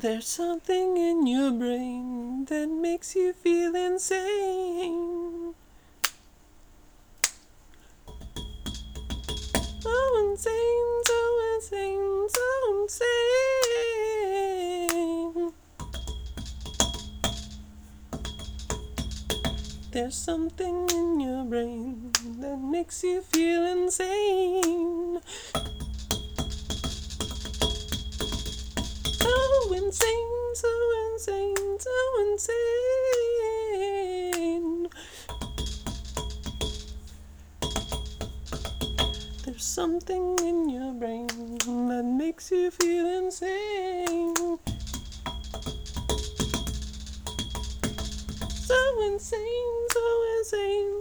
There's something in your brain that makes you feel insane. So insane, so insane, so insane. There's something in your brain that makes you feel insane. So insane, so insane, so insane. There's something in your brain that makes you feel insane. So insane, so insane,